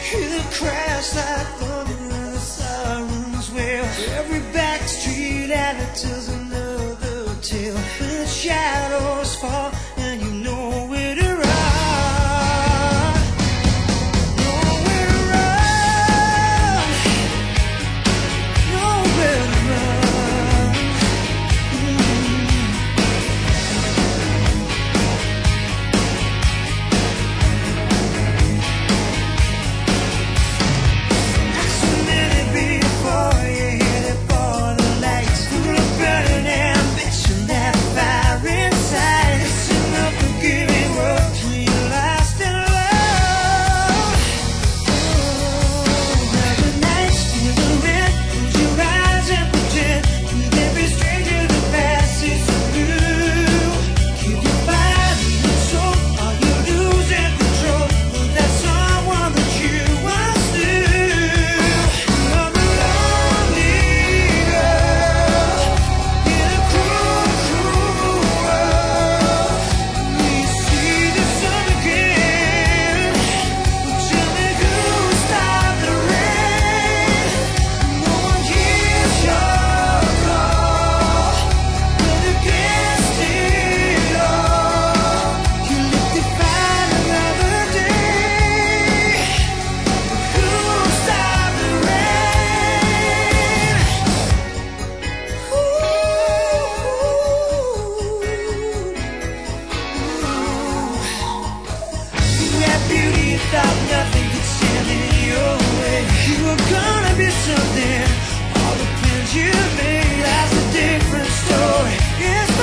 Hear the crash like thunder and the sirens wail. Every back street alley tells another tale. When the shadows fall and you know where to run. Nowhere to run. Nowhere to run. So many before you headed for the lights. Full of burning ambition, that fire inside. It's enough to give it work till you're lost in love. Now the nights feel the rent. Close your eyes and pretend. With every stranger that passes through. Keep your body and soul. Are you losing control of that someone that you once knew? You're the lonely girl in a cruel, cruel world. Will you see the sun again? Well, tell me who stopped the rain. No one hears your call, but against it all, you live to find another day. Who stopped the rain? You had beauty, you thought nothing could stand in your way. You were gonna be something. All the plans you made, that's a different story. Yes,